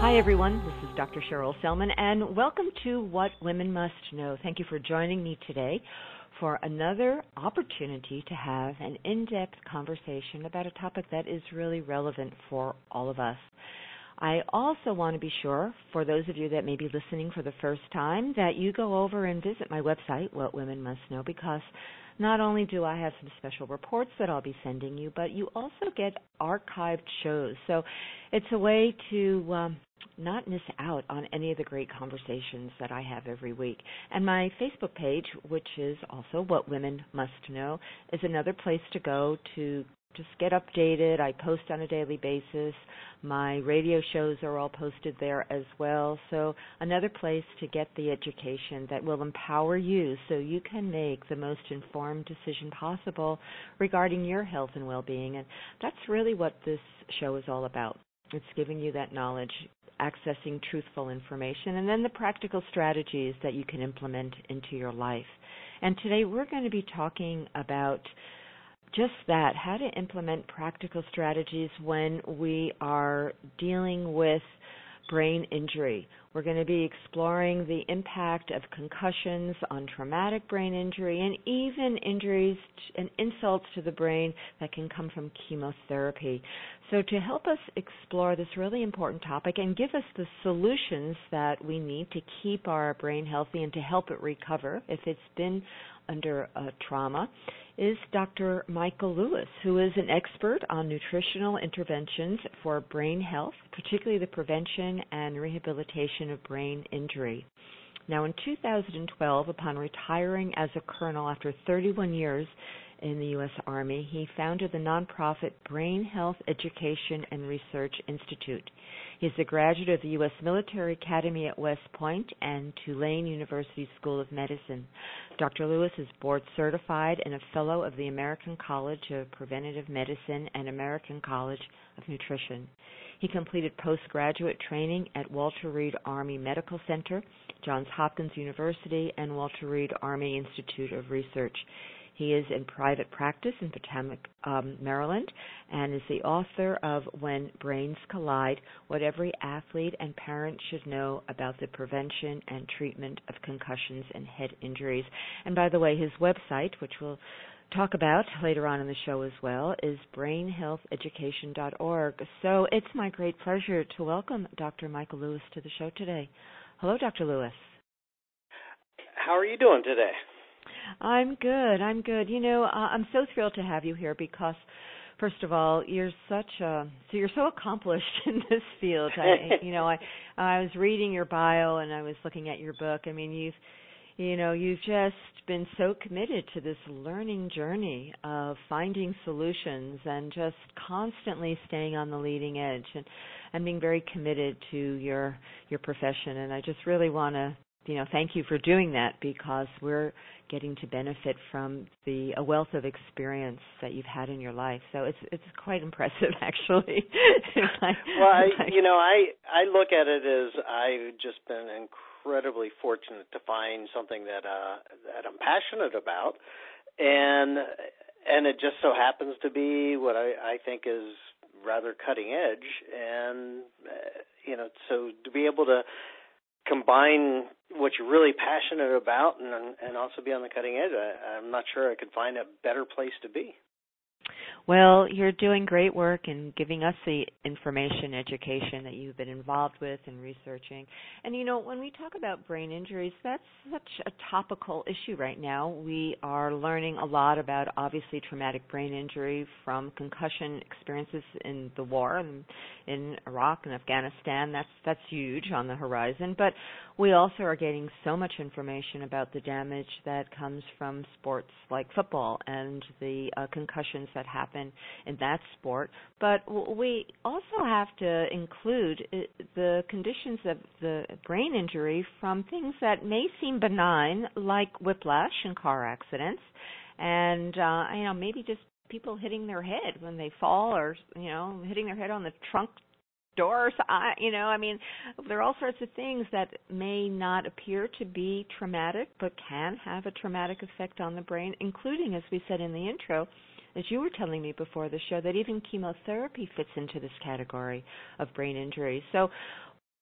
Hi, everyone. This is Dr. Cheryl Selman, and welcome to What Women Must Know. Thank you for joining me today for another opportunity to have an in-depth conversation about a topic that is really relevant for all of us. I also want to be sure, for those of you that may be listening for the first time, that you go over and visit my website, What Women Must Know, because not only do I have some special reports that I'll be sending you, but you also get archived shows. So it's a way to not miss out on any of the great conversations that I have every week. And my Facebook page, which is also What Women Must Know, is another place to go to just get updated. I post on a daily basis. My radio shows are all posted there as well. So another place to get the education that will empower you so you can make the most informed decision possible regarding your health and well-being. And that's really what this show is all about. It's giving you that knowledge, accessing truthful information, and then the practical strategies that you can implement into your life. And today we're going to be talking about just that, how to implement practical strategies when we are dealing with brain injury. We're going to be exploring the impact of concussions on traumatic brain injury and even injuries and insults to the brain that can come from chemotherapy. So to help us explore this really important topic and give us the solutions that we need to keep our brain healthy and to help it recover if it's been under a trauma, is Dr. Michael Lewis, who is an expert on nutritional interventions for brain health, particularly the prevention and rehabilitation of brain injury. Now, in 2012, upon retiring as a colonel after 31 years in the U.S. Army, he founded the nonprofit Brain Health Education and Research Institute. He's a graduate of the U.S. Military Academy at West Point and Tulane University School of Medicine. Dr. Lewis is board certified and a fellow of the American College of Preventive Medicine and American College of Nutrition. He completed postgraduate training at Walter Reed Army Medical Center, Johns Hopkins University, and Walter Reed Army Institute of Research. He is in private practice in Potomac, Maryland, and is the author of When Brains Collide, What Every Athlete and Parent Should Know About the Prevention and Treatment of Concussions and Head Injuries. And by the way, his website, which we'll talk about later on in the show as well, is brainhealtheducation.org. So it's my great pleasure to welcome Dr. Michael Lewis to the show today. Hello, Dr. Lewis. How are you doing today? I'm good. You know, I'm so thrilled to have you here because, first of all, you're so accomplished in this field. I was reading your bio and I was looking at your book. I mean, you've just been so committed to this learning journey of finding solutions and just constantly staying on the leading edge and being very committed to your profession. And I just really want to thank you for doing that because we're getting to benefit from a wealth of experience that you've had in your life. So it's quite impressive, actually. I look at it as I've just been incredibly fortunate to find something that I'm passionate about, and it just so happens to be what I think is rather cutting edge, and so to be able to combine what you're really passionate about and also be on the cutting edge, I'm not sure I could find a better place to be. Well, you're doing great work in giving us the information, education that you've been involved with and researching. And, when we talk about brain injuries, that's such a topical issue right now. We are learning a lot about, obviously, traumatic brain injury from concussion experiences in the war in Iraq and Afghanistan. That's huge on the horizon. But we also are getting so much information about the damage that comes from sports like football and the concussions that happen in that sport. But we also have to include the conditions of the brain injury from things that may seem benign, like whiplash in car accidents, and maybe just people hitting their head when they fall, or hitting their head on the trunk doors. There are all sorts of things that may not appear to be traumatic, but can have a traumatic effect on the brain, including, as we said in the intro, as you were telling me before the show, that even chemotherapy fits into this category of brain injury. So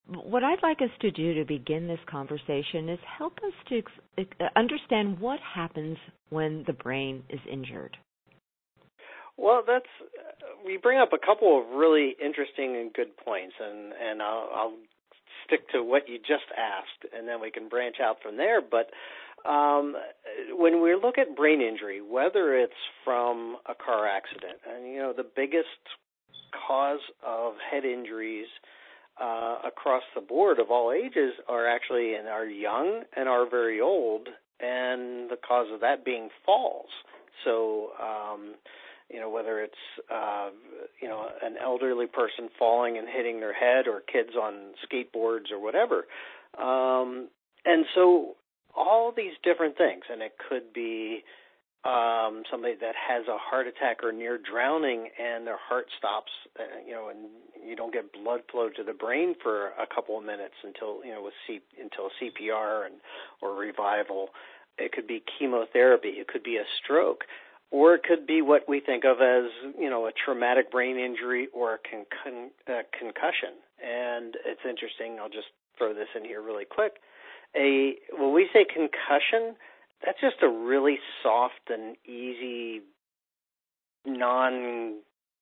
What I'd like us to do to begin this conversation is help us to understand what happens when the brain is injured. Well, we bring up a couple of really interesting and good points, and I'll stick to what you just asked, and then we can branch out from there. But when we look at brain injury, whether it's from a car accident, and the biggest cause of head injuries across the board of all ages are actually in our young and our very old, and the cause of that being falls. So, whether it's, an elderly person falling and hitting their head or kids on skateboards or whatever. And so all these different things, and it could be somebody that has a heart attack or near drowning and their heart stops, and you don't get blood flow to the brain for a couple of minutes until CPR or revival. It could be chemotherapy. It could be a stroke. Or it could be what we think of as, a traumatic brain injury or a concussion. And it's interesting, I'll just throw this in here really quick. When we say concussion, that's just a really soft and easy, non-aggressive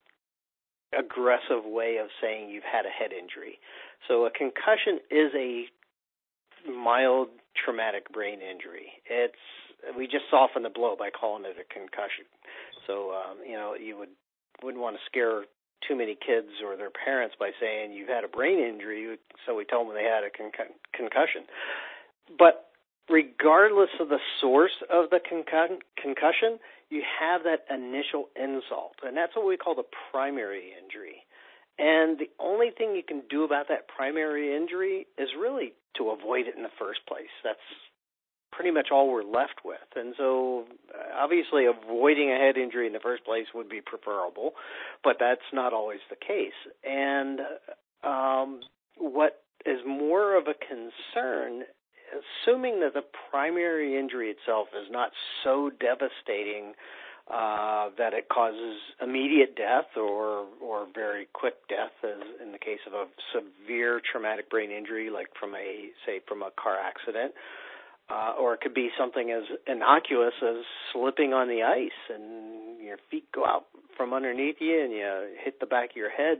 way of saying you've had a head injury. So a concussion is a mild traumatic brain injury. We just soften the blow by calling it a concussion. So, you wouldn't want to scare too many kids or their parents by saying you've had a brain injury, so we tell them they had a concussion. But regardless of the source of the concussion, you have that initial insult, and that's what we call the primary injury. And the only thing you can do about that primary injury is really to avoid it in the first place. That's pretty much all we're left with. And so obviously avoiding a head injury in the first place would be preferable, but that's not always the case. And what is more of a concern, assuming that the primary injury itself is not so devastating that it causes immediate death or very quick death, as in the case of a severe traumatic brain injury, like from a car accident, or it could be something as innocuous as slipping on the ice and your feet go out from underneath you and you hit the back of your head.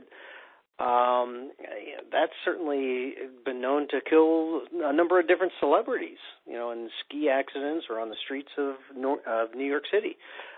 That's certainly been known to kill a number of different celebrities, in ski accidents or on the streets of New York City.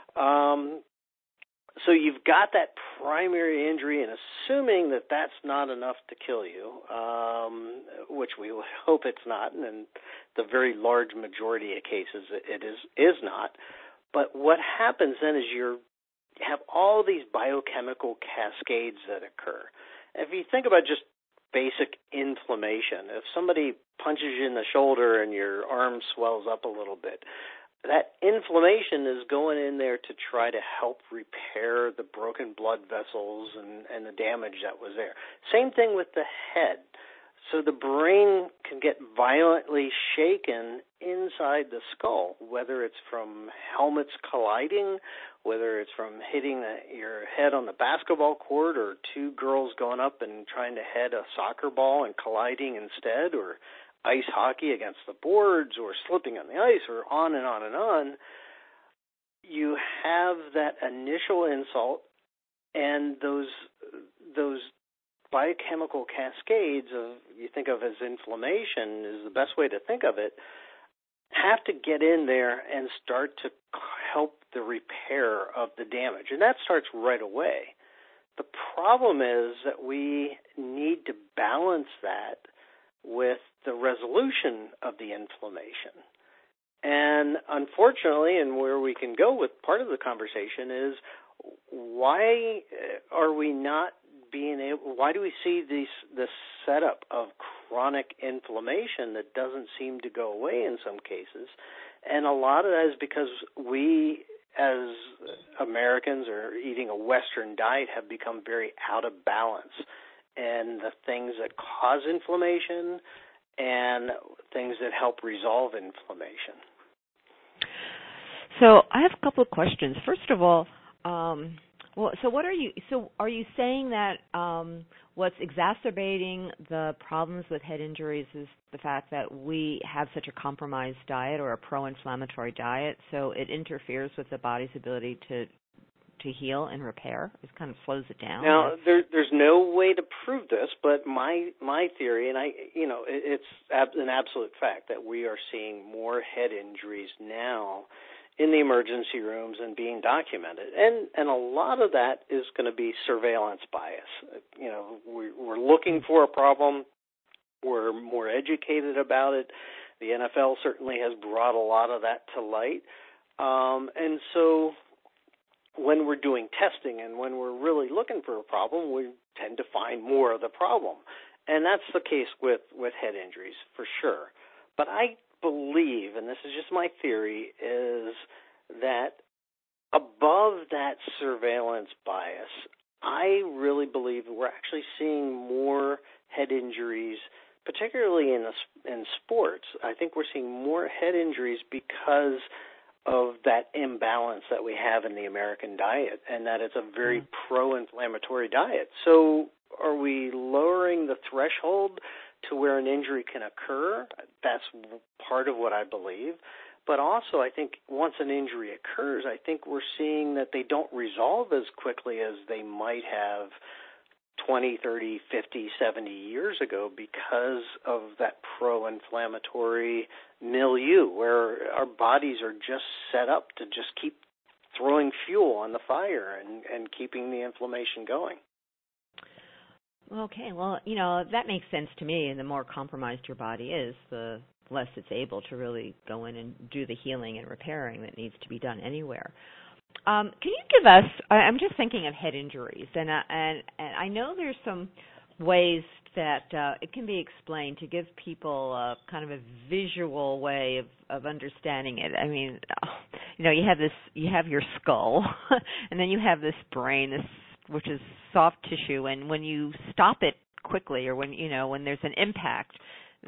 So you've got that primary injury, and assuming that that's not enough to kill you, which we hope it's not, and in the very large majority of cases it is not. But what happens then is you have all these biochemical cascades that occur. If you think about just basic inflammation, if somebody punches you in the shoulder and your arm swells up a little bit, that inflammation is going in there to try to help repair the broken blood vessels and the damage that was there. Same thing with the head. So the brain can get violently shaken inside the skull, whether it's from helmets colliding, whether it's from hitting your head on the basketball court, or two girls going up and trying to head a soccer ball and colliding instead, or ice hockey against the boards, or slipping on the ice, or on and on and on. You have that initial insult, and those biochemical cascades of, you think of as inflammation is the best way to think of it, have to get in there and start to help the repair of the damage. And that starts right away. The problem is that we need to balance that with the resolution of the inflammation. And unfortunately, and where we can go with part of the conversation is, why are we not why do we see this setup of chronic inflammation that doesn't seem to go away in some cases? And a lot of that is because we, as Americans, are eating a Western diet, have become very out of balance. And the things that cause inflammation and things that help resolve inflammation. So I have a couple of questions. First of all, Well, so are you saying that what's exacerbating the problems with head injuries is the fact that we have such a compromised diet or a pro-inflammatory diet, so it interferes with the body's ability to heal and repair? It kind of slows it down. Now, there's no way to prove this, but my theory, and it's an absolute fact that we are seeing more head injuries now in the emergency rooms and being documented, and a lot of that is going to be surveillance bias. We're looking for a problem. We're more educated about it. The NFL certainly has brought a lot of that to light, and so when we're doing testing and when we're really looking for a problem, we tend to find more of the problem. And that's the case with head injuries for sure. But I believe, and this is just my theory, is that above that surveillance bias, I really believe we're actually seeing more head injuries, particularly in sports. I think we're seeing more head injuries because of that imbalance that we have in the American diet, and that it's a very pro-inflammatory diet. So are we lowering the threshold to where an injury can occur? That's part of what I believe. But also I think once an injury occurs, I think we're seeing that they don't resolve as quickly as they might have 20, 30, 50, 70 years ago because of that pro-inflammatory milieu where our bodies are just set up to just keep throwing fuel on the fire and keeping the inflammation going. Okay, well, that makes sense to me, and the more compromised your body is, the less it's able to really go in and do the healing and repairing that needs to be done anywhere. Can you give us, I'm just thinking of head injuries, and I know there's some ways that it can be explained to give people kind of a visual way of understanding it. I mean, you have your skull, and then you have this brain, which is soft tissue, and when you stop it quickly, or when there's an impact,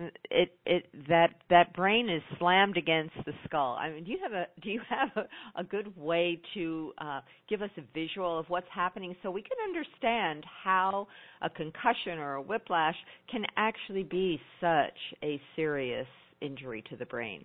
that brain is slammed against the skull. I mean, do you have a good way to give us a visual of what's happening so we can understand how a concussion or a whiplash can actually be such a serious injury to the brain?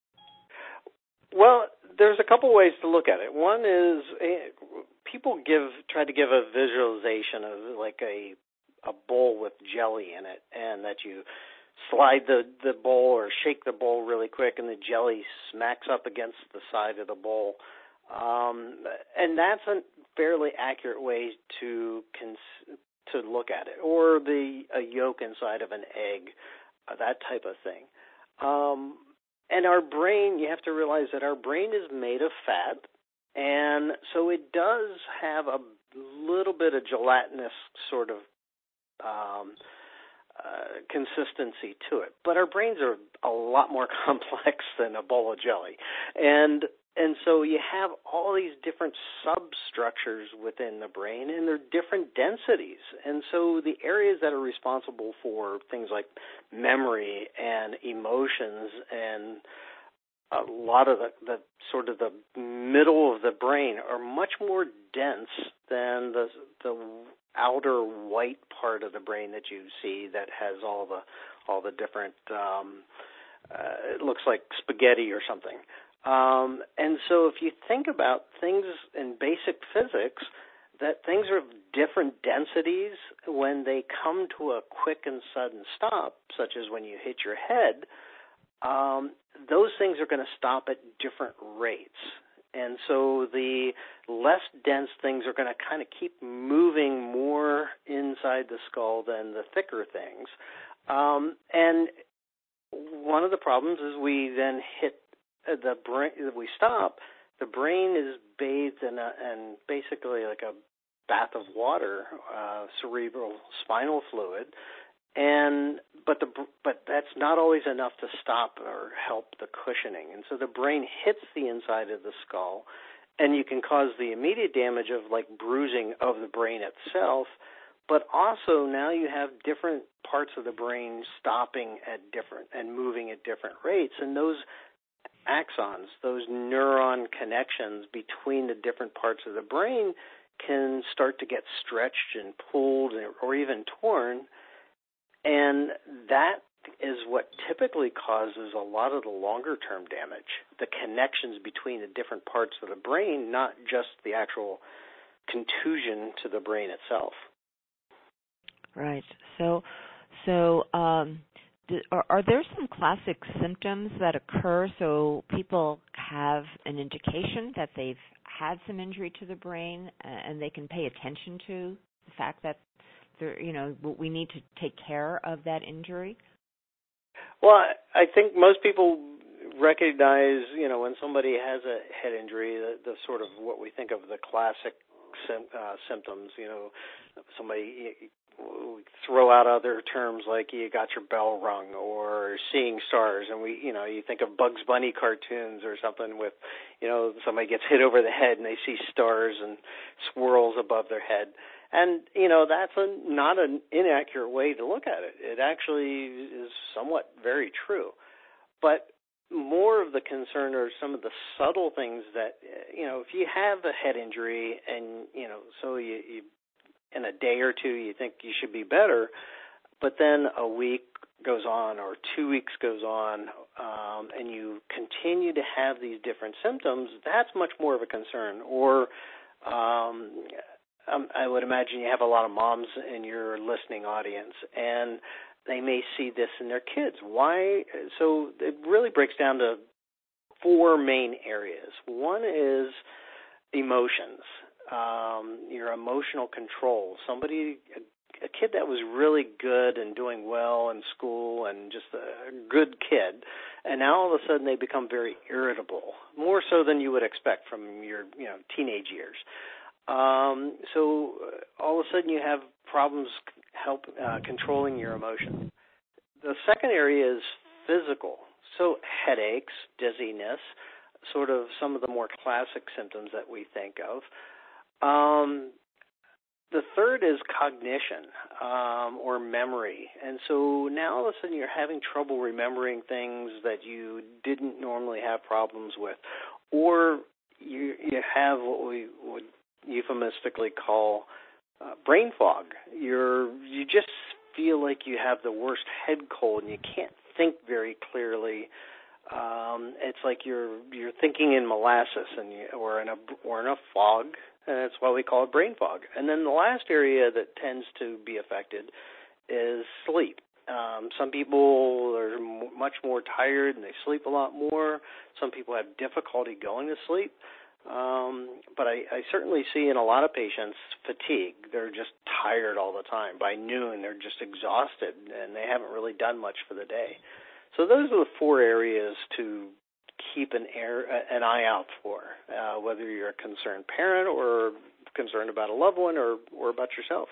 Well, there's a couple ways to look at it. One is people try to give a visualization of like a bowl with jelly in it, and that you slide the bowl or shake the bowl really quick, and the jelly smacks up against the side of the bowl. And that's a fairly accurate way to look at it. Or a yolk inside of an egg, that type of thing. And our brain, you have to realize that our brain is made of fat, and so it does have a little bit of gelatinous sort of consistency to it. But our brains are a lot more complex than a bowl of jelly. And so you have all these different substructures within the brain, and they're different densities. And so the areas that are responsible for things like memory and emotions and a lot of the sort of the middle of the brain are much more dense than the outer white part of the brain that you see that has all the different it looks like spaghetti or something. And so if you think about things in basic physics, that things are of different densities when they come to a quick and sudden stop, such as when you hit your head, those things are going to stop at different rates. And so the less dense things are going to kind of keep moving more inside the skull than the thicker things. And one of the problems is we then hit the brain, we stop, the brain is bathed in basically like a bath of water, cerebral spinal fluid, but that's not always enough to stop or help the cushioning. And so the brain hits the inside of the skull, and you can cause the immediate damage of like bruising of the brain itself, but also now you have different parts of the brain stopping at different and moving at different rates, and those axons, those neuron connections between the different parts of the brain can start to get stretched and pulled or even torn, and that is what typically causes a lot of the longer-term damage, the connections between the different parts of the brain, not just the actual contusion to the brain itself. Right. So, are there some classic symptoms that occur so people have an indication that they've had some injury to the brain and they can pay attention to the fact that we need to take care of that injury? Well, I think most people recognize, when somebody has a head injury, the sort of what we think of the classic symptoms. Somebody throw out other terms like you got your bell rung or seeing stars, and you think of Bugs Bunny cartoons or something with, somebody gets hit over the head and they see stars and swirls above their head. And, that's not an inaccurate way to look at it. It actually is somewhat very true. But more of the concern are some of the subtle things that, if you have a head injury and, so you in a day or two you think you should be better, but then a week goes on or 2 weeks goes on, and you continue to have these different symptoms, that's much more of a concern. Or I would imagine you have a lot of moms in your listening audience, and they may see this in their kids. Why? So it really breaks down to four main areas. One is emotions, your emotional control. A kid that was really good and doing well in school and just a good kid, and now all of a sudden they become very irritable, more so than you would expect from your teenage years. So all of a sudden you have problems controlling your emotion. The second area is physical. So headaches, dizziness, sort of some of the more classic symptoms that we think of. The third is cognition or memory. And so now all of a sudden you're having trouble remembering things that you didn't normally have problems with. Or you have what we would euphemistically call brain fog. You just feel like you have the worst head cold and you can't think very clearly. It's like you're thinking in molasses or in a fog, and that's why we call it brain fog. And then the last area that tends to be affected is sleep. Some people are much more tired and they sleep a lot more. Some people have difficulty going to sleep. But I certainly see in a lot of patients fatigue. They're just tired all the time. By noon, they're just exhausted, and they haven't really done much for the day. So those are the four areas to keep an eye out for, whether you're a concerned parent or concerned about a loved one or about yourself.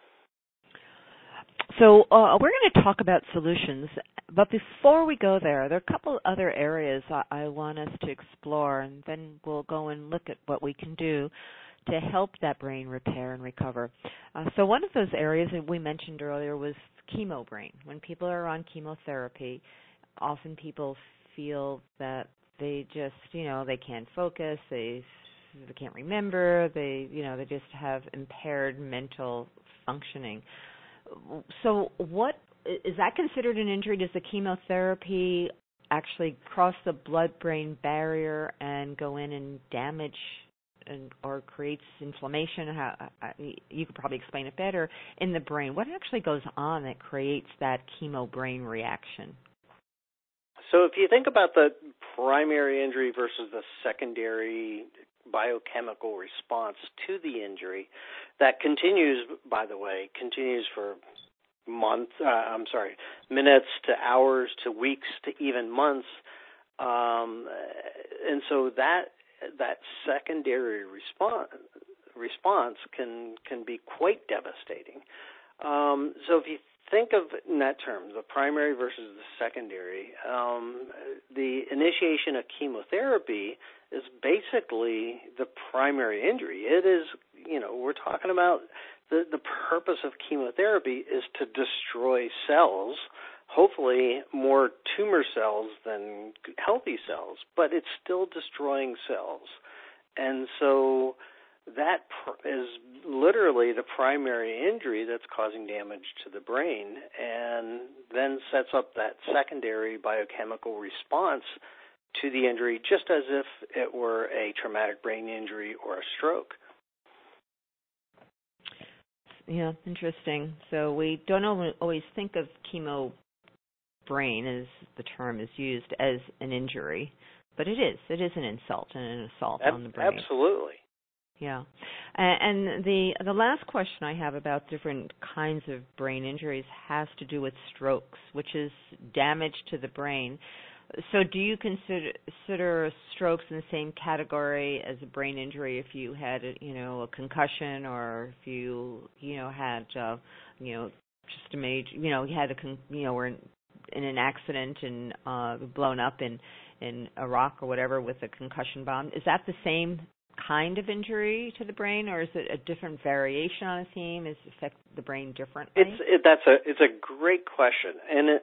So we're going to talk about solutions, but before we go there are a couple other areas I want us to explore, and then we'll go and look at what we can do to help that brain repair and recover. So one of those areas that we mentioned earlier was chemo brain. When people are on chemotherapy, often people feel that they just, they can't focus, they can't remember, they just have impaired mental functioning. So what is that considered an injury? Does the chemotherapy actually cross the blood-brain barrier and go in and damage or creates inflammation? You could probably explain it better in the brain. What actually goes on that creates that chemo-brain reaction? So if you think about the primary injury versus the secondary biochemical response to the injury, that continues for minutes to hours to weeks to even months, and so that secondary response can be quite devastating. So if you think of in that term, the primary versus the secondary, the initiation of chemotherapy is basically the primary injury. It is, we're talking about the purpose of chemotherapy is to destroy cells, hopefully more tumor cells than healthy cells, but it's still destroying cells. And so that is literally the primary injury that's causing damage to the brain, and then sets up that secondary biochemical response to the injury, just as if it were a traumatic brain injury or a stroke. Yeah, interesting. So we don't always think of chemo brain, as the term is used, as an injury, but it is. It is an insult and an assault on the brain. Absolutely. Yeah. And the last question I have about different kinds of brain injuries has to do with strokes, which is damage to the brain. So do you consider strokes in the same category as a brain injury if you had a concussion, or if you had just a major you had were in an accident and blown up in Iraq or whatever with a concussion bomb? Is that the same kind of injury to the brain, or is it a different variation on a theme? Does it affect the brain differently? It's a great question,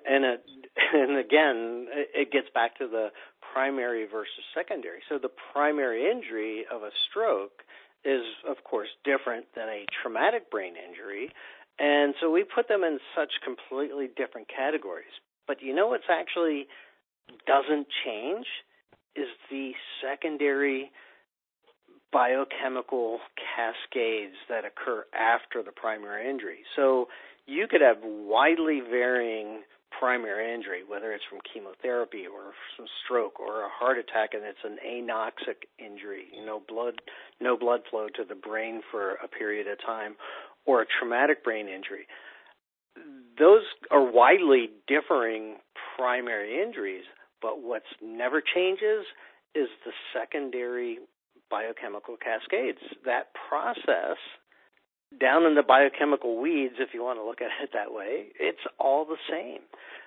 and again, it gets back to the primary versus secondary. So the primary injury of a stroke is, of course, different than a traumatic brain injury, and so we put them in such completely different categories. But what's actually doesn't change is the secondary biochemical cascades that occur after the primary injury. So you could have widely varying primary injury, whether it's from chemotherapy or some stroke or a heart attack, and it's an anoxic injury, no blood flow to the brain for a period of time, or a traumatic brain injury. Those are widely differing primary injuries, but what's never changes is the secondary biochemical cascades. That process down in the biochemical weeds, if you want to look at it that way, it's all the same.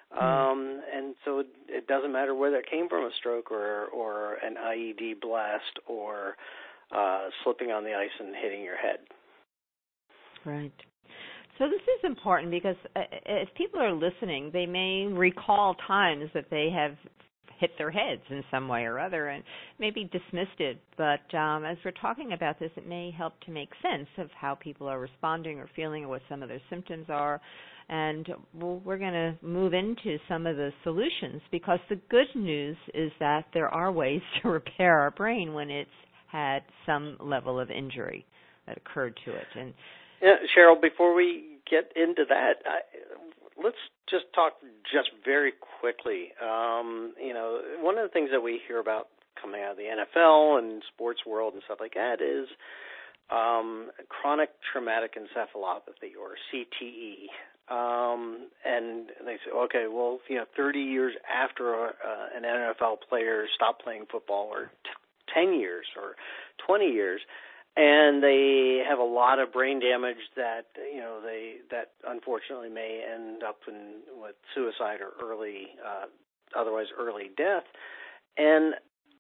And so it doesn't matter whether it came from a stroke or an IED blast or slipping on the ice and hitting your head. Right. So this is important because if people are listening, they may recall times that they have hit their heads in some way or other and maybe dismissed it. But as we're talking about this, it may help to make sense of how people are responding or feeling or what some of their symptoms are. And we're going to move into some of the solutions, because the good news is that there are ways to repair our brain when it's had some level of injury that occurred to it. And yeah, Cheryl, before we get into that, let's just talk just very quickly. One of the things that we hear about coming out of the NFL and sports world and stuff like that is chronic traumatic encephalopathy, or CTE. And they say, okay, well, 30 years after an NFL player stopped playing football, or 10 years or 20 years, and they have a lot of brain damage that that unfortunately may end up with suicide or otherwise early death. And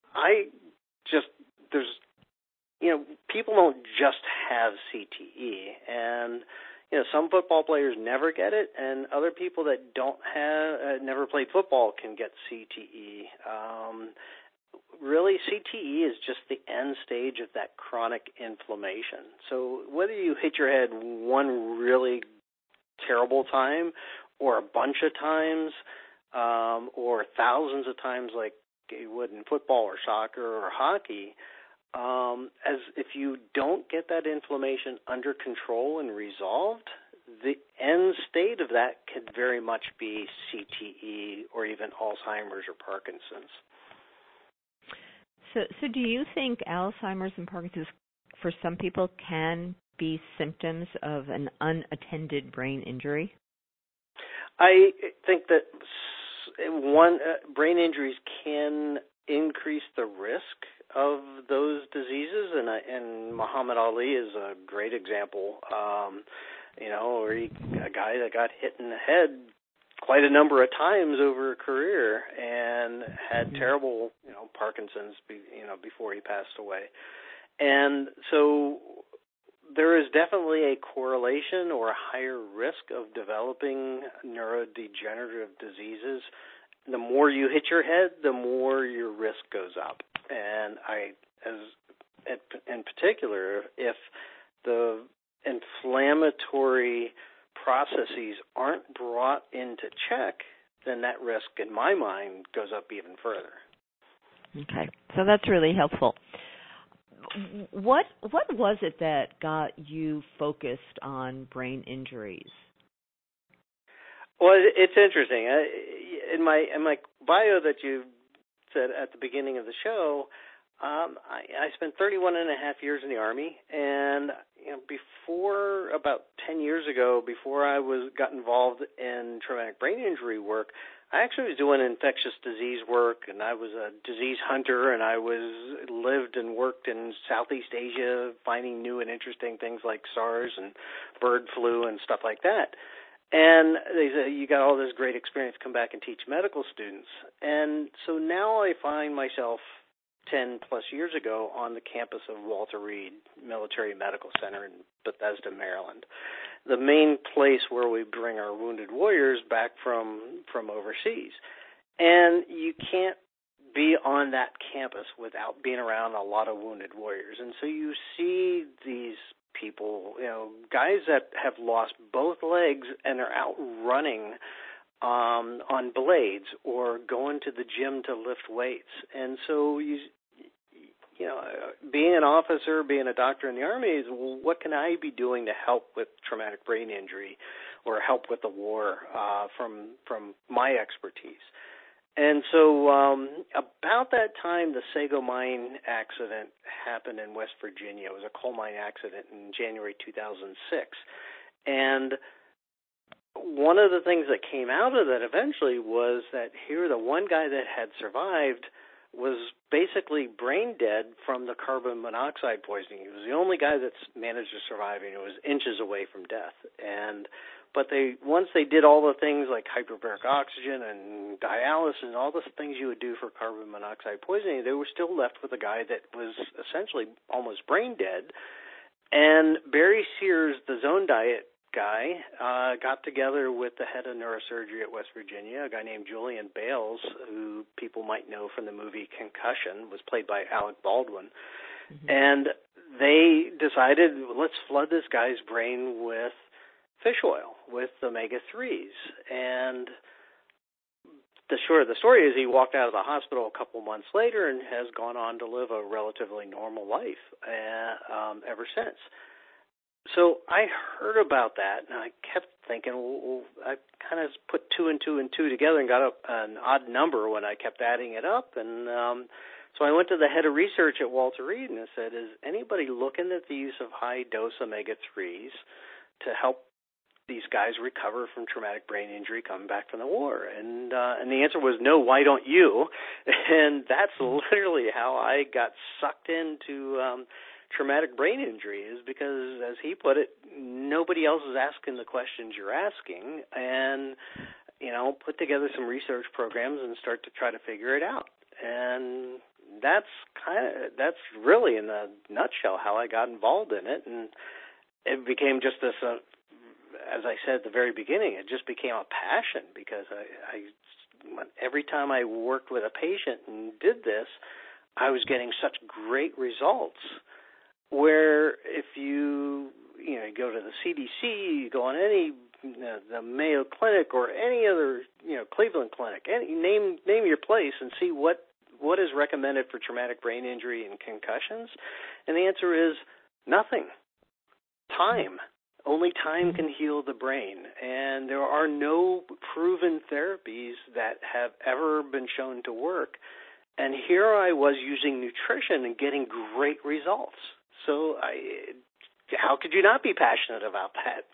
people don't just have CTE, and some football players never get it, and other people that don't have never played football can get CTE. Really, CTE is just the end stage of that chronic inflammation. So whether you hit your head one really terrible time, or a bunch of times, or thousands of times like you would in football or soccer or hockey, as if you don't get that inflammation under control and resolved, the end state of that could very much be CTE or even Alzheimer's or Parkinson's. So do you think Alzheimer's and Parkinson's, for some people, can be symptoms of an unattended brain injury? I think that brain injuries can increase the risk of those diseases, and Muhammad Ali is a great example. Where a guy that got hit in the head quite a number of times over a career and had terrible, Parkinson's, before he passed away. And so there is definitely a correlation or a higher risk of developing neurodegenerative diseases. The more you hit your head, the more your risk goes up. And as in particular, if the inflammatory processes aren't brought into check, then that risk, in my mind, goes up even further. Okay, so that's really helpful. What was it that got you focused on brain injuries? Well, it's interesting. In my bio that you said at the beginning of the show, I spent 31 and a half years in the Army, and before about 10 years ago, before I got involved in traumatic brain injury work, I actually was doing infectious disease work, and I was a disease hunter, and I lived and worked in Southeast Asia, finding new and interesting things like SARS and bird flu and stuff like that. And they say, you got all this great experience, come back and teach medical students. And so now I find myself 10 plus years ago on the campus of Walter Reed Military Medical Center in Bethesda, Maryland, the main place where we bring our wounded warriors back from overseas. And you can't be on that campus without being around a lot of wounded warriors. And so you see these people, guys that have lost both legs and are out running on blades or going to the gym to lift weights. And so being an officer, being a doctor in the Army is, well, what can I be doing to help with traumatic brain injury or help with the war from my expertise? And so about that time, the Sago Mine accident happened in West Virginia. It was a coal mine accident in January 2006. And one of the things that came out of that eventually was that here the one guy that had survived was basically brain dead from the carbon monoxide poisoning. He was the only guy that's managed to survive, and he was inches away from death. But once they did all the things like hyperbaric oxygen and dialysis and all the things you would do for carbon monoxide poisoning, they were still left with a guy that was essentially almost brain dead. And Barry Sears, the Zone Diet guy, got together with the head of neurosurgery at West Virginia, a guy named Julian Bales, who people might know from the movie Concussion, was played by Alec Baldwin. Mm-hmm. And they decided, let's flood this guy's brain with fish oil, with omega-3s. And the story is he walked out of the hospital a couple months later and has gone on to live a relatively normal life ever since. So I heard about that, and I kept thinking, well, I kind of put two and two together and got an odd number when I kept adding it up. And so I went to the head of research at Walter Reed and I said, is anybody looking at the use of high-dose omega-3s to help these guys recover from traumatic brain injury coming back from the war? And the answer was no, why don't you? And that's literally how I got sucked into traumatic brain injury, is because, as he put it, nobody else is asking the questions you're asking, and put together some research programs and start to try to figure it out. And that's really in a nutshell how I got involved in it. And it became just this, as I said at the very beginning, it just became a passion, because I every time I worked with a patient and did this, I was getting such great results. Where if you go to the CDC, you go on any the Mayo Clinic or any other Cleveland Clinic, name your place and see what is recommended for traumatic brain injury and concussions, and the answer is nothing. Time. Only time can heal the brain, and there are no proven therapies that have ever been shown to work. And here I was using nutrition and getting great results. So how could you not be passionate about that?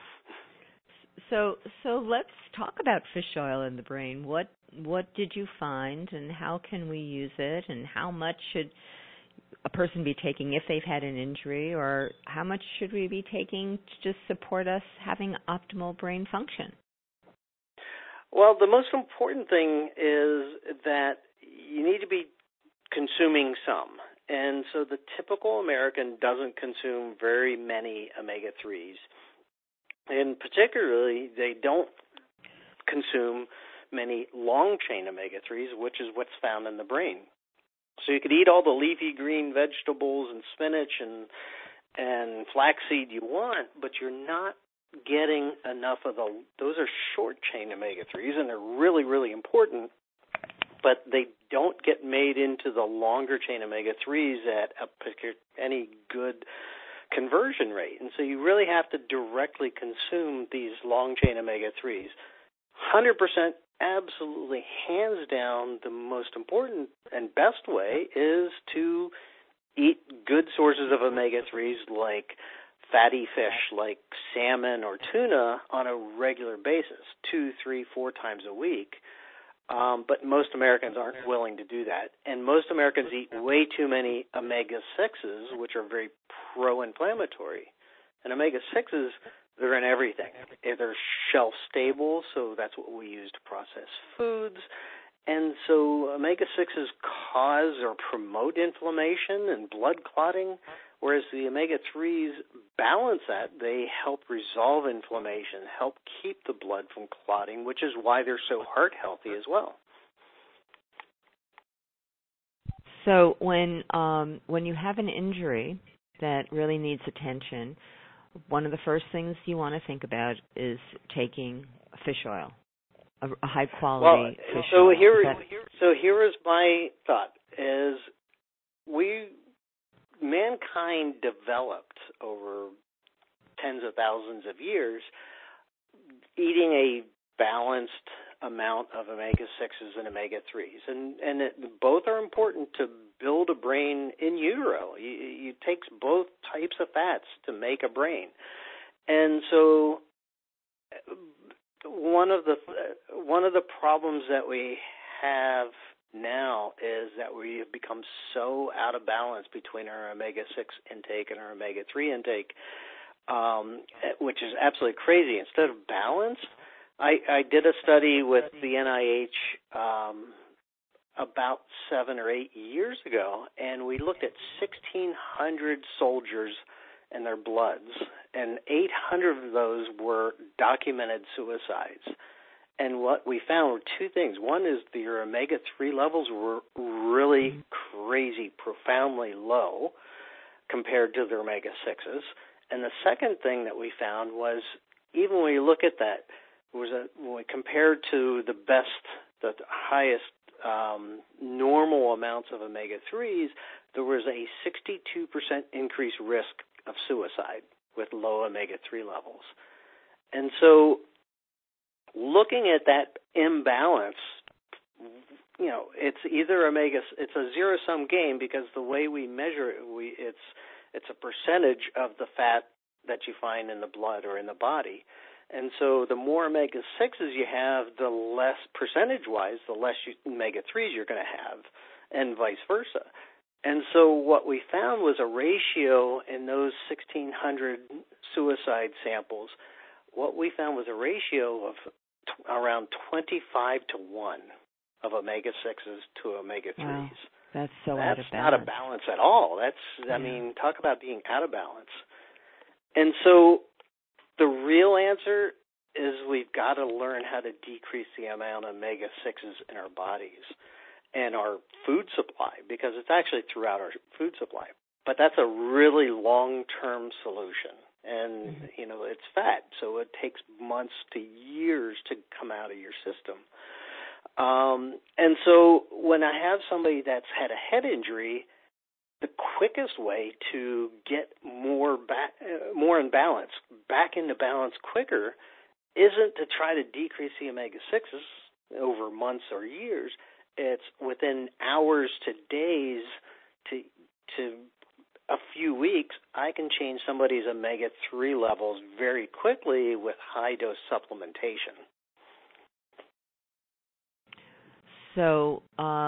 So let's talk about fish oil in the brain. What did you find, and how can we use it, and how much should a person be taking if they've had an injury, or how much should we be taking to just support us having optimal brain function? Well, the most important thing is that you need to be consuming some. And so the typical American doesn't consume very many omega-3s. And particularly, they don't consume many long-chain omega-3s, which is what's found in the brain. So you could eat all the leafy green vegetables and spinach and flaxseed you want, but you're not getting enough of those are short chain omega-3s, and they're really, really important, but they don't get made into the longer chain omega-3s at any good conversion rate. And so you really have to directly consume these long chain omega-3s. 100%, absolutely, hands down, the most important and best way is to eat good sources of omega-3s like fatty fish like salmon or tuna on a regular basis, 2, 3, 4 times a week. But most Americans aren't willing to do that. And most Americans eat way too many omega-6s, which are very pro-inflammatory. And omega-6s, they're in everything. They're shelf-stable, so that's what we use to process foods. And so omega-6s cause or promote inflammation and blood clotting, whereas the omega-3s balance that. They help resolve inflammation, help keep the blood from clotting, which is why they're so heart healthy as well. So when you have an injury that really needs attention, one of the first things you want to think about is taking fish oil, a high-quality fish oil. So here is my thought, is mankind developed over tens of thousands of years eating a balanced amount of omega-6s and omega-3s. And both are important to build a brain in utero. It takes both types of fats to make a brain. And so one of the problems that we have now is that we have become so out of balance between our omega-6 intake and our omega-3 intake, which is absolutely crazy. Instead of balance, I did a study with the NIH about 7 or 8 years ago, and we looked at 1,600 soldiers and their bloods, and 800 of those were documented suicides. And what we found were two things. One is your omega-3 levels were really crazy, profoundly low compared to their omega-6s. And the second thing that we found was, even when you look at that, when we compared to the highest normal amounts of omega-3s, there was a 62% increased risk of suicide with low omega-3 levels. And so looking at that imbalance, it's either it's a zero-sum game, because the way we measure it, it's a percentage of the fat that you find in the blood or in the body. And so the more omega-6s you have, the less percentage-wise, the less omega-3s you're going to have, and vice versa. And so what we found was a ratio in those 1,600 suicide samples. What we found was a ratio of around 25 to 1 of omega-6s to omega-3s. Wow, that's so out of balance. That's not a balance at all. Talk about being out of balance. And so the real answer is we've got to learn how to decrease the amount of omega-6s in our bodies and our food supply, because it's actually throughout our food supply. But that's a really long-term solution. And, it's fat, so it takes months to years to come out of your system. And so when I have somebody that's had a head injury, the quickest way to get more in balance, back into balance quicker, isn't to try to decrease the omega-6s over months or years. It's within hours to days to a few weeks, I can change somebody's omega-3 levels very quickly with high-dose supplementation. So,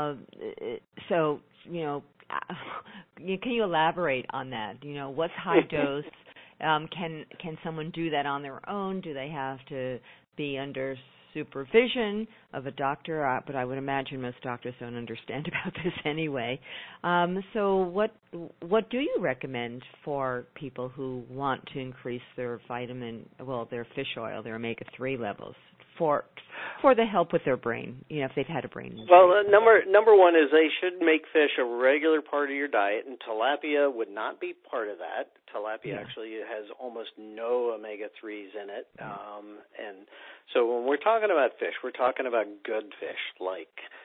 can you elaborate on that? What's high dose? Can someone do that on their own? Do they have to be under supervision of a doctor, but I would imagine most doctors don't understand about this anyway. So what do you recommend for people who want to increase their their fish oil, their omega-3 levels, for the help with their brain, if they've had a brain injury? Well, number one is they should make fish a regular part of your diet, and tilapia would not be part of that. Tilapia actually has almost no omega-3s in it. And so when we're talking about fish, we're talking about good fish like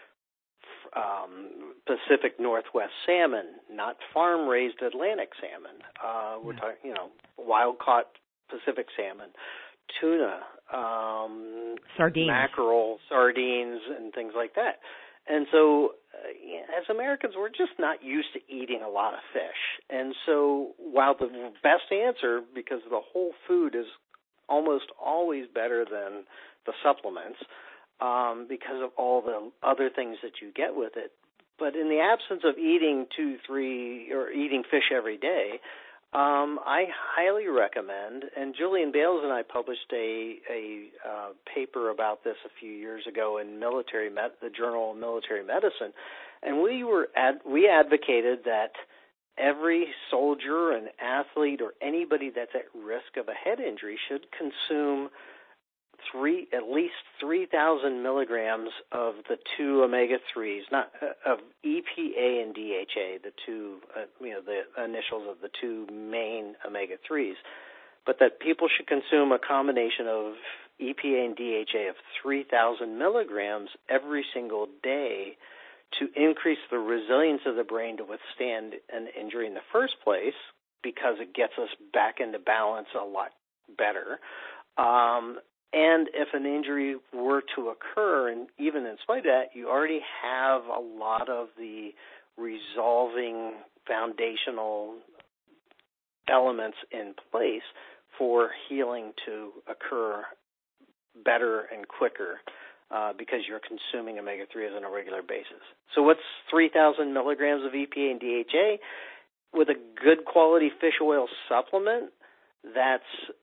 Pacific Northwest salmon, not farm-raised Atlantic salmon. We're talking, wild-caught Pacific salmon, tuna, sardines, mackerel, sardines, and things like that. And so as Americans, we're just not used to eating a lot of fish. And so while the best answer, because the whole food is almost always better than the supplements, because of all the other things that you get with it, but in the absence of eating 2, 3, or eating fish every day, I highly recommend, and Julian Bales and I published a paper about this a few years ago in the Journal of Military Medicine, and we advocated that every soldier and athlete or anybody that's at risk of a head injury should consume at least 3,000 milligrams of the two omega-3s, not of EPA and DHA, the two, the initials of the two main omega-3s, but that people should consume a combination of EPA and DHA of 3,000 milligrams every single day to increase the resilience of the brain to withstand an injury in the first place, because it gets us back into balance a lot better. And if an injury were to occur, and even in spite of that, you already have a lot of the resolving foundational elements in place for healing to occur better and quicker, because you're consuming omega-3s on a regular basis. So what's 3,000 milligrams of EPA and DHA? With a good quality fish oil supplement, that's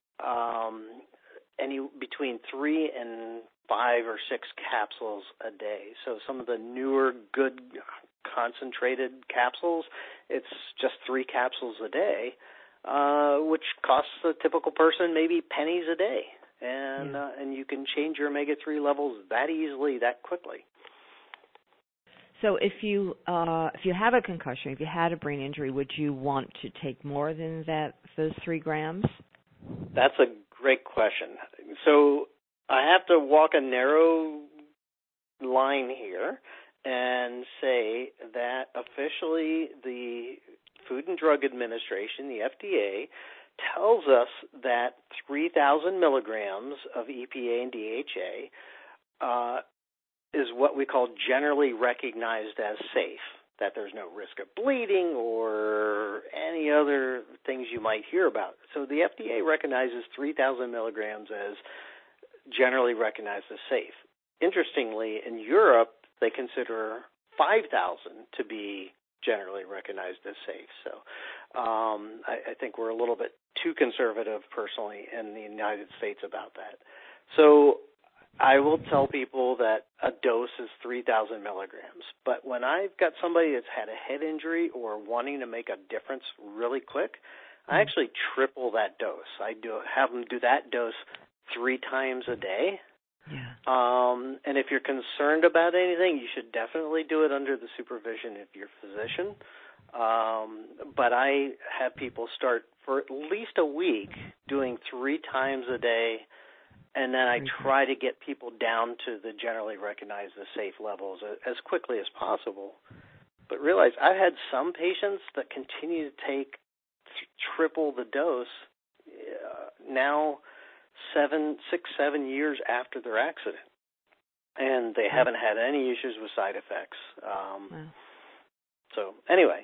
between 3 and 5 or 6 capsules a day. So some of the newer, good concentrated capsules, it's just 3 capsules a day, which costs a typical person maybe pennies a day. And you can change your omega-3 levels that easily, that quickly. So if you have a concussion, if you had a brain injury, would you want to take more than those 3 grams? That's a great question. So I have to walk a narrow line here and say that officially the Food and Drug Administration, the FDA, tells us that 3,000 milligrams of EPA and DHA is what we call generally recognized as safe, that there's no risk of bleeding or any other things you might hear about. So the FDA recognizes 3,000 milligrams as generally recognized as safe. Interestingly, in Europe, they consider 5,000 to be generally recognized as safe. So I think we're a little bit too conservative, personally, in the United States about that. So I will tell people that a dose is 3,000 milligrams. But when I've got somebody that's had a head injury or wanting to make a difference really quick, I actually triple that dose. I have them do that dose 3 times a day. Yeah. And if you're concerned about anything, you should definitely do it under the supervision of your physician. But I have people start for at least a week doing 3 times a day, and then I try to get people down to the generally recognized as safe levels as quickly as possible. But realize I've had some patients that continue to take triple the dose now 7 years after their accident, and they haven't had any issues with side effects. So anyway,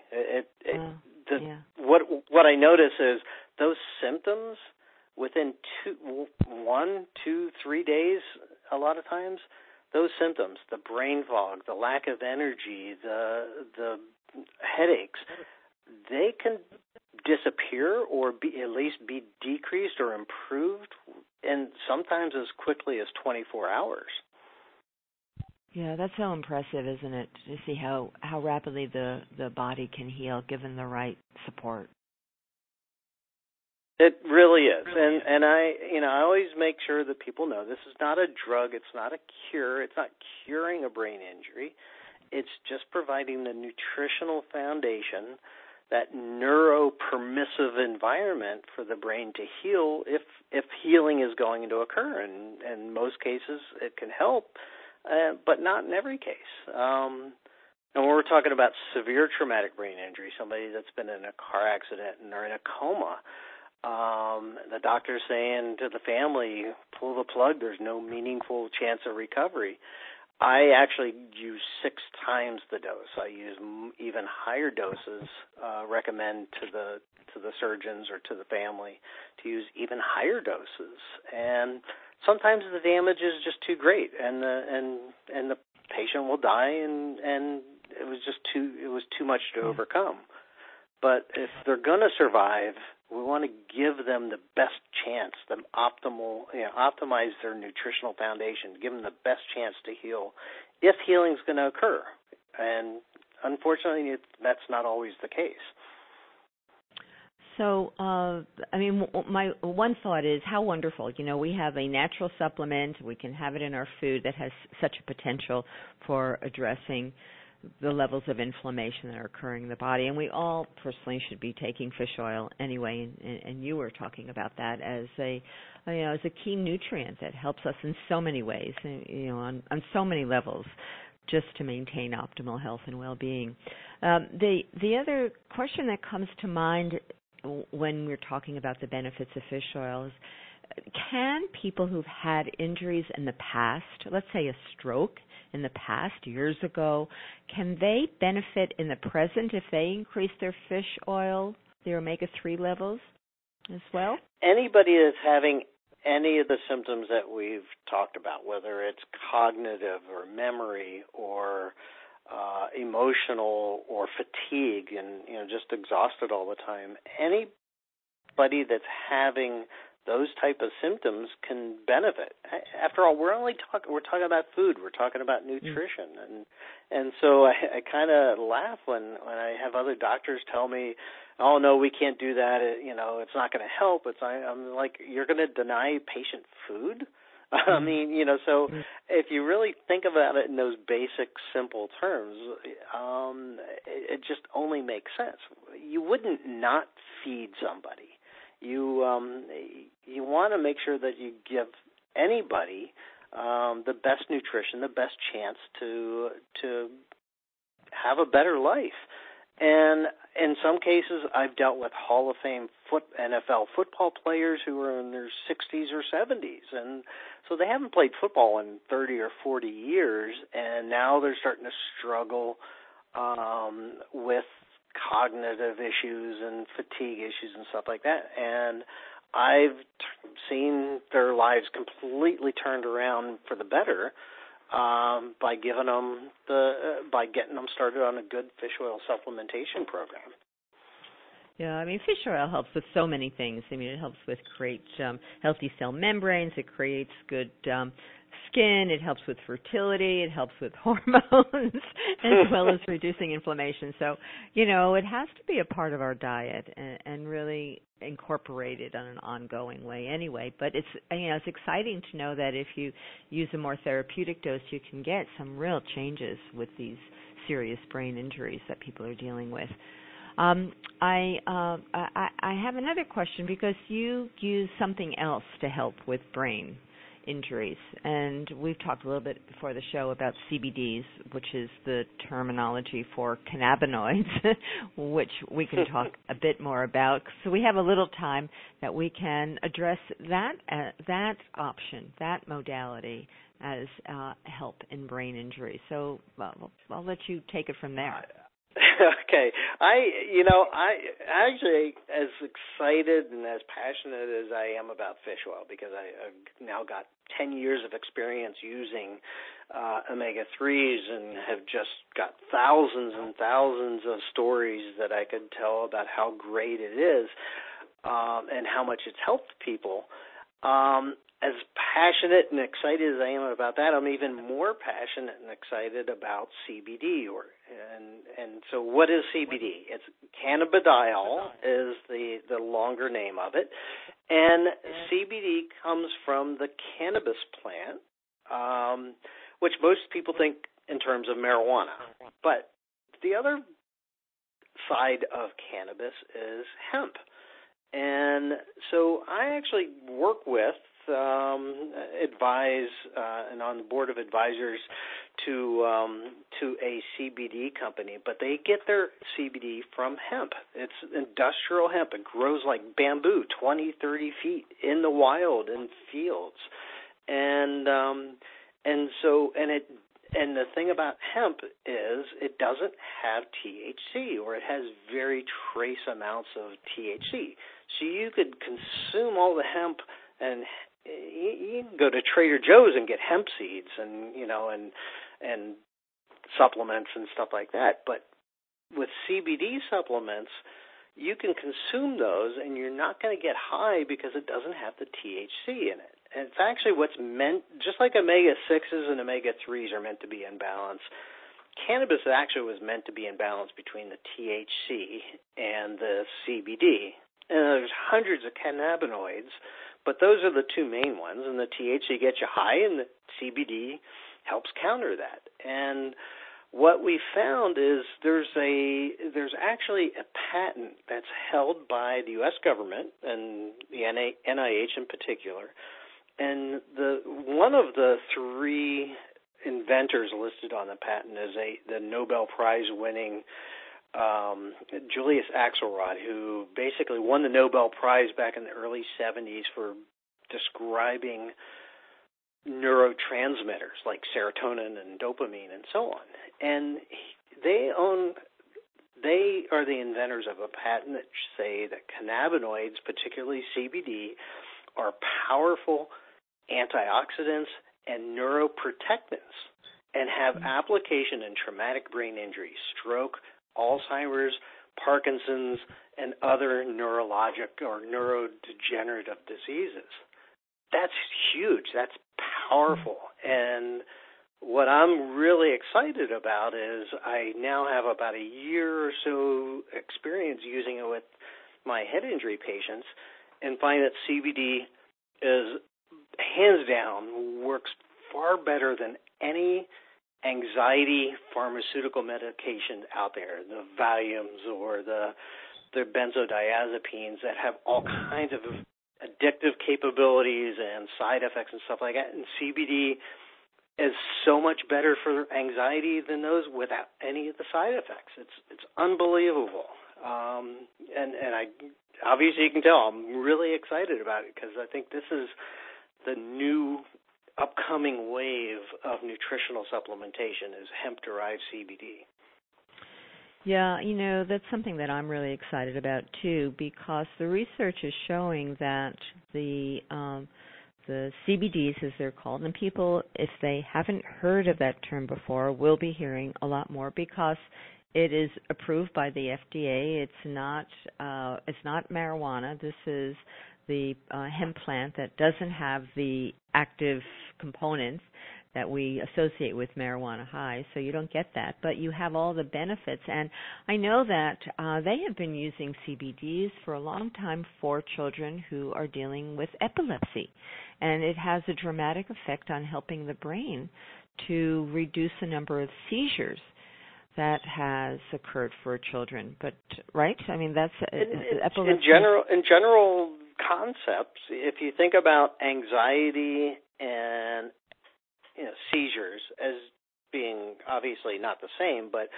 what I notice is those symptoms within 1, 2, 3 days, a lot of times, those symptoms, the brain fog, the lack of energy, the headaches, they can disappear or at least be decreased or improved and sometimes as quickly as 24 hours. Yeah, that's so impressive, isn't it, to see how rapidly the body can heal given the right support. It really is. And I always make sure that people know this is not a drug, it's not a cure, it's not curing a brain injury. It's just providing the nutritional foundation, that neuropermissive environment for the brain to heal if healing is going to occur. And in most cases it can help, but not in every case. And when we're talking about severe traumatic brain injury, somebody that's been in a car accident and are in a coma, the doctor's saying to the family, pull the plug, there's no meaningful chance of recovery. I actually use 6 times the dose. I use even higher doses, recommend to the surgeons or to the family to use even higher doses. And sometimes the damage is just too great, and the patient will die, and it was too much to overcome. But if they're going to survive, we want to give them the best chance, the optimize their nutritional foundation, give them the best chance to heal if healing's going to occur. And unfortunately, that's not always the case. So, my one thought is how wonderful. We have a natural supplement. We can have it in our food that has such a potential for addressing the levels of inflammation that are occurring in the body. And we all personally should be taking fish oil anyway. And you were talking about that as a key nutrient that helps us in so many ways, on so many levels, just to maintain optimal health and well-being. The other question that comes to mind when we're talking about the benefits of fish oils, can people who've had injuries in the past, let's say a stroke in the past, years ago, can they benefit in the present if they increase their fish oil, their omega-3 levels as well? Anybody that's having any of the symptoms that we've talked about, whether it's cognitive or memory or emotional or fatigue and just exhausted all the time, anybody that's having those type of symptoms can benefit. After all, we're talking about food, we're talking about nutrition, and so I kind of laugh when I have other doctors tell me, "Oh no, we can't do that. It's not going to help." I'm like, you're going to deny patient food? I mean, so if you really think about it in those basic, simple terms, it just only makes sense. You wouldn't not feed somebody. You want to make sure that you give anybody the best nutrition, the best chance to have a better life. And in some cases, I've dealt with Hall of Fame NFL football players who are in their 60s or 70s, and so they haven't played football in 30 or 40 years, and now they're starting to struggle with cognitive issues and fatigue issues and stuff like that. And I've seen their lives completely turned around for the better by getting them started on a good fish oil supplementation program. Yeah, fish oil helps with so many things. It helps with create healthy cell membranes. It creates good skin. It helps with fertility. It helps with hormones, as well as reducing inflammation. So, it has to be a part of our diet and really incorporated on an ongoing way anyway. But it's exciting to know that if you use a more therapeutic dose, you can get some real changes with these serious brain injuries that people are dealing with. I have another question, because you use something else to help with brain injuries, and we've talked a little bit before the show about CBDs, which is the terminology for cannabinoids, which we can talk a bit more about. So we have a little time that we can address that option, that modality as help in brain injury. So I'll let you take it from there. Okay. I actually, as excited and as passionate as I am about fish oil, because I've now got 10 years of experience using omega-3s and have just got thousands and thousands of stories that I could tell about how great it is and how much it's helped people. as passionate and excited as I am about that, I'm even more passionate and excited about CBD. And so what is CBD? It's cannabidiol is the longer name of it. And CBD comes from the cannabis plant, which most people think in terms of marijuana. But the other side of cannabis is hemp. And so I actually work with, advise, and on the board of advisors to a CBD company, but they get their CBD from hemp. It's industrial hemp. It grows like bamboo, 20, 30 feet in the wild in fields. And the thing about hemp is it doesn't have THC, or it has very trace amounts of THC. So you could consume all the hemp, and you can go to Trader Joe's and get hemp seeds and supplements and stuff like that. But with CBD supplements, you can consume those, and you're not going to get high because it doesn't have the THC in it. And it's actually what's meant, just like omega-6s and omega-3s are meant to be in balance, cannabis actually was meant to be in balance between the THC and the CBD. And there's hundreds of cannabinoids, but those are the two main ones, and the THC gets you high, and the CBD helps counter that. And what we found is there's actually a patent that's held by the U.S. government and the NIH in particular. And one of the three inventors listed on the patent is the Nobel Prize winning Julius Axelrod, who basically won the Nobel Prize back in the early 70s for describing neurotransmitters like serotonin and dopamine and so on. And they are the inventors of a patent that say that cannabinoids, particularly CBD, are powerful antioxidants and neuroprotectants and have application in traumatic brain injury, stroke, Alzheimer's, Parkinson's, and other neurologic or neurodegenerative diseases. That's huge. That's powerful. And what I'm really excited about is I now have about a year or so experience using it with my head injury patients and find that CBD is hands down works far better than any anxiety pharmaceutical medication out there, the Valiums or the benzodiazepines that have all kinds of addictive capabilities and side effects and stuff like that. And CBD is so much better for anxiety than those without any of the side effects. It's unbelievable. And I obviously you can tell I'm really excited about it because I think this is the new upcoming wave of nutritional supplementation is hemp-derived CBD. Yeah, that's something that I'm really excited about too, because the research is showing that the CBDs, as they're called, and people, if they haven't heard of that term before, will be hearing a lot more because it is approved by the FDA. It's not marijuana. This is the hemp plant that doesn't have the active components that we associate with marijuana high, so you don't get that, but you have all the benefits. And I know that they have been using CBDs for a long time for children who are dealing with epilepsy, and it has a dramatic effect on helping the brain to reduce the number of seizures that has occurred for children. But right, I mean that's epilepsy. In general concepts, if you think about anxiety and seizures as being obviously not the same, but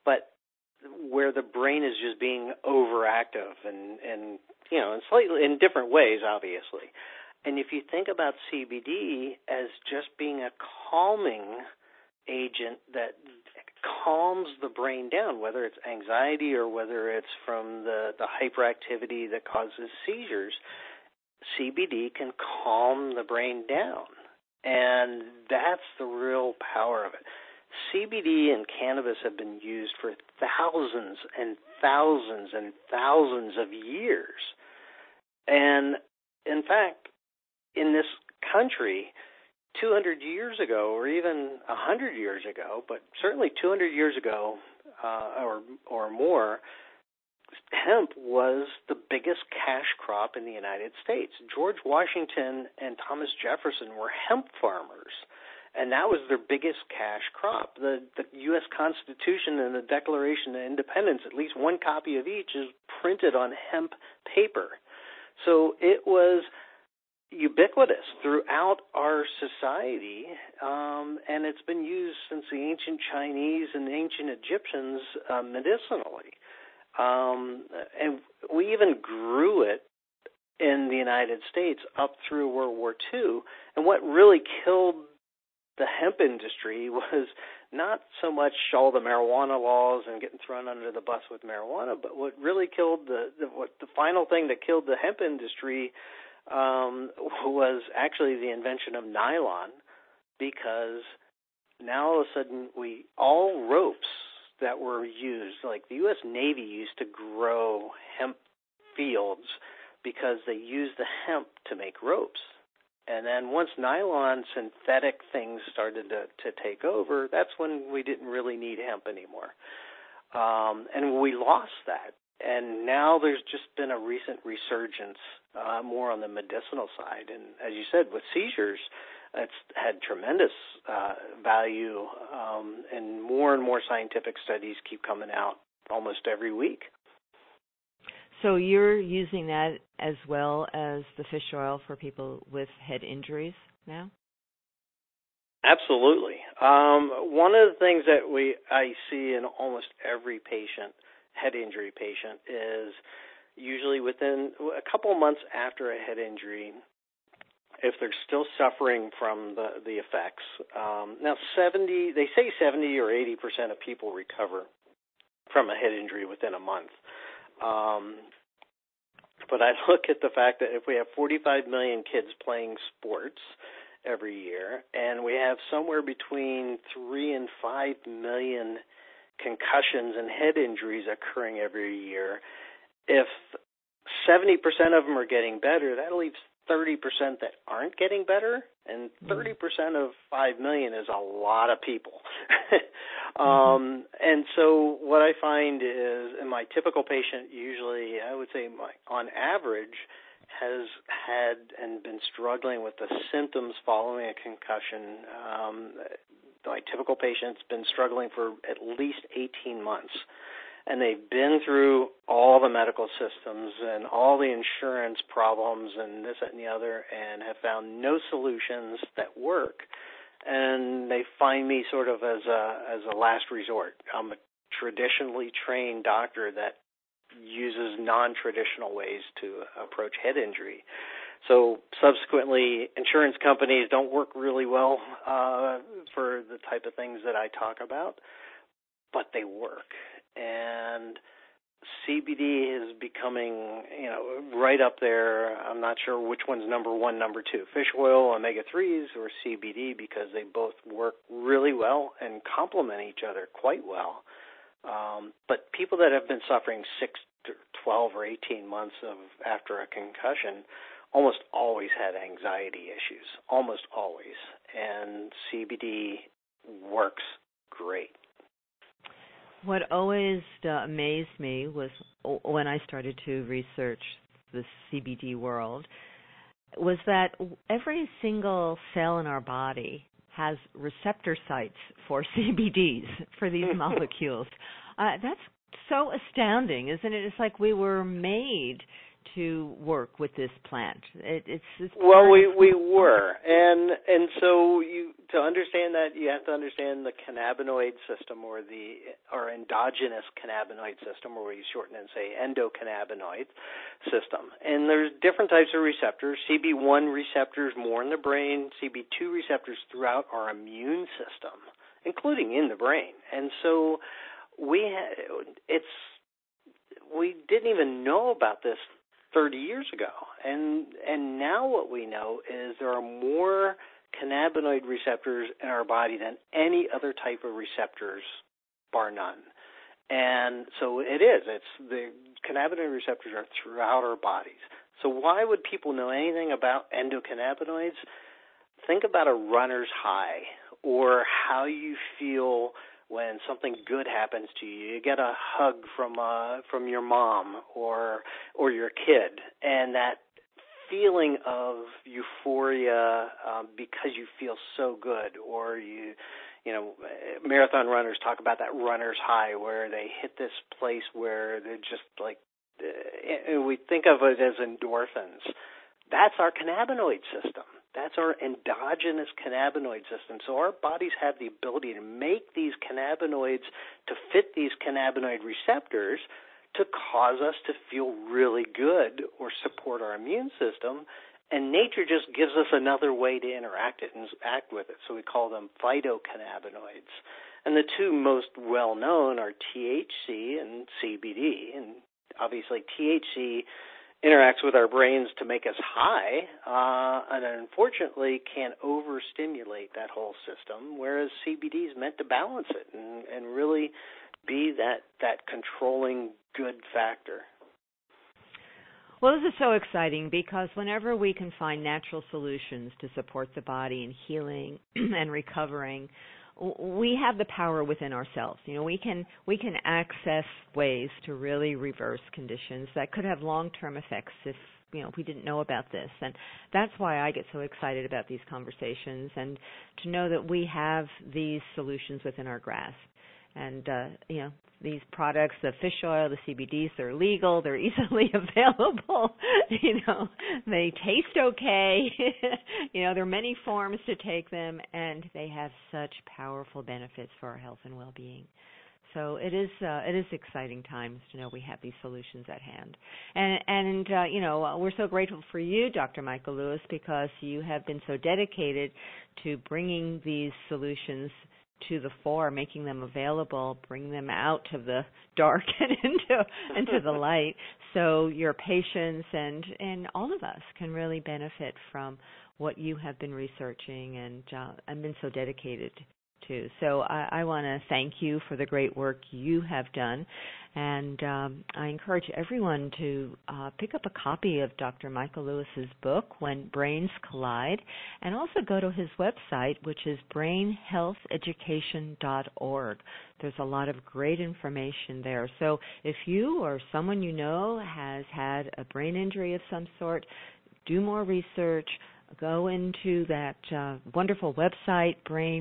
where the brain is just being overactive and slightly in different ways, obviously. And if you think about CBD as just being a calming agent that calms the brain down, whether it's anxiety or whether it's from the hyperactivity that causes seizures, CBD can calm the brain down. And that's the real power of it. CBD and cannabis have been used for thousands and thousands and thousands of years. And in fact, in this country 200 years ago, or even 100 years ago, but certainly 200 years ago or more, hemp was the biggest cash crop in the United States. George Washington and Thomas Jefferson were hemp farmers, and that was their biggest cash crop. The U.S. Constitution and the Declaration of Independence, at least one copy of each, is printed on hemp paper. So it was ubiquitous throughout our society, and it's been used since the ancient Chinese and ancient Egyptians medicinally. And we even grew it in the United States up through World War II. And what really killed the hemp industry was not so much all the marijuana laws and getting thrown under the bus with marijuana, but what really killed the final thing that killed the hemp industry was actually the invention of nylon, because now all of a sudden all ropes that were used, like the U.S. Navy used to grow hemp fields because they used the hemp to make ropes. And then once nylon synthetic things started to take over, that's when we didn't really need hemp anymore. And we lost that. And now there's just been a recent resurgence more on the medicinal side. And as you said, with seizures, it's had tremendous value, and more scientific studies keep coming out almost every week. So you're using that as well as the fish oil for people with head injuries now? Absolutely. One of the things that I see in almost every head injury patient, is usually within a couple of months after a head injury, if they're still suffering from the effects. Now, they say 70 or 80% of people recover from a head injury within a month. But I look at the fact that if we have 45 million kids playing sports every year, and we have somewhere between 3 and 5 million concussions and head injuries occurring every year, if 70% of them are getting better, that leaves 30% that aren't getting better, and 30% of 5 million is a lot of people. And so what I find is, in my typical patient, usually I would say on average has had and been struggling with the symptoms following a concussion. My typical patient's been struggling for at least 18 months. And they've been through all the medical systems and all the insurance problems and this, that, and the other, and have found no solutions that work. And they find me sort of as a last resort. I'm a traditionally trained doctor that uses non-traditional ways to approach head injury. So subsequently, insurance companies don't work really well for the type of things that I talk about, but they work. And CBD is becoming, right up there. I'm not sure which one's number one, number two, fish oil, omega-3s, or CBD, because they both work really well and complement each other quite well. But people that have been suffering 6 to 12 or 18 months after a concussion almost always had anxiety issues, almost always. And CBD works great. What always amazed me was when I started to research the CBD world was that every single cell in our body has receptor sites for CBDs, for these molecules. That's so astounding, isn't it? It's like we were made to work with this plant. It's well, we were, and so to understand that, you have to understand the cannabinoid system, or endogenous cannabinoid system, or we shorten and say endocannabinoid system. And there's different types of receptors. CB1 receptors more in the brain, CB2 receptors throughout our immune system, including in the brain. And so we didn't even know about this 30 years ago. And now what we know is there are more cannabinoid receptors in our body than any other type of receptors, bar none. And so it's the cannabinoid receptors are throughout our bodies. So why would people know anything about endocannabinoids? think about a runner's high, or how you feel when something good happens to you. You get a hug from your mom or your kid, and that feeling of euphoria because you feel so good, or marathon runners talk about that runner's high, where they hit this place where they're just like, we think of it as endorphins. That's our cannabinoid system. That's our endogenous cannabinoid system. So our bodies have the ability to make these cannabinoids to fit these cannabinoid receptors to cause us to feel really good or support our immune system. And nature just gives us another way to interact with it. So we call them phytocannabinoids. And the two most well-known are THC and CBD. And obviously THC interacts with our brains to make us high, and unfortunately can overstimulate that whole system, whereas CBD is meant to balance it and really be that controlling good factor. Well, this is so exciting because whenever we can find natural solutions to support the body in healing and recovering, we have the power within ourselves. We can access ways to really reverse conditions that could have long-term effects if we didn't know about this. And that's why I get so excited about these conversations, and to know that we have these solutions within our grasp. And these products, the fish oil, the CBDs, they're legal, they're easily available, they taste okay, there are many forms to take them, and they have such powerful benefits for our health and well-being. So it is exciting times to know we have these solutions at hand. And we're so grateful for you, Dr. Michael Lewis, because you have been so dedicated to bringing these solutions to the fore, making them available, bring them out of the dark and into the light, so your patients and all of us can really benefit from what you have been researching and been so dedicated to. So I want to thank you for the great work you have done, and I encourage everyone to pick up a copy of Dr. Michael Lewis's book, When Brains Collide, and also go to his website, which is brainhealtheducation.org. There's a lot of great information there. So if you or someone you know has had a brain injury of some sort, do more research. Go into that wonderful website,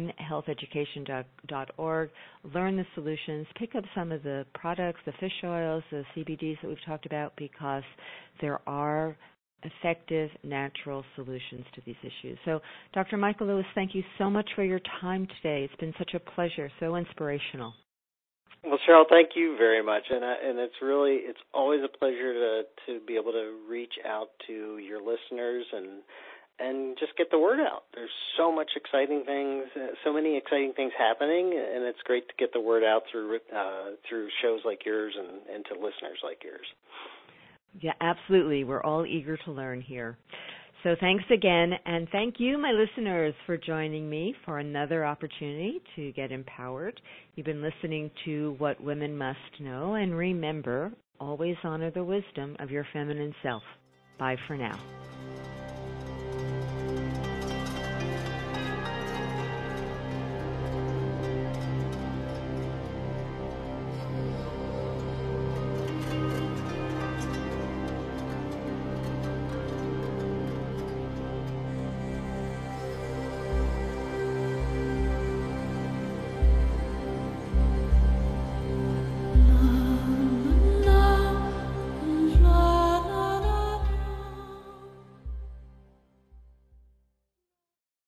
brainhealtheducation.org, learn the solutions, pick up some of the products, the fish oils, the CBDs that we've talked about, because there are effective natural solutions to these issues. So, Dr. Michael Lewis, thank you so much for your time today. It's been such a pleasure, so inspirational. Well, Cheryl, thank you very much, and it's always a pleasure to be able to reach out to your listeners and just get the word out. There's so many exciting things happening, and it's great to get the word out through shows like yours and to listeners like yours. Yeah, absolutely. We're all eager to learn here. So thanks again, and thank you, my listeners, for joining me for another opportunity to get empowered. You've been listening to What Women Must Know, and remember, always honor the wisdom of your feminine self. Bye for now.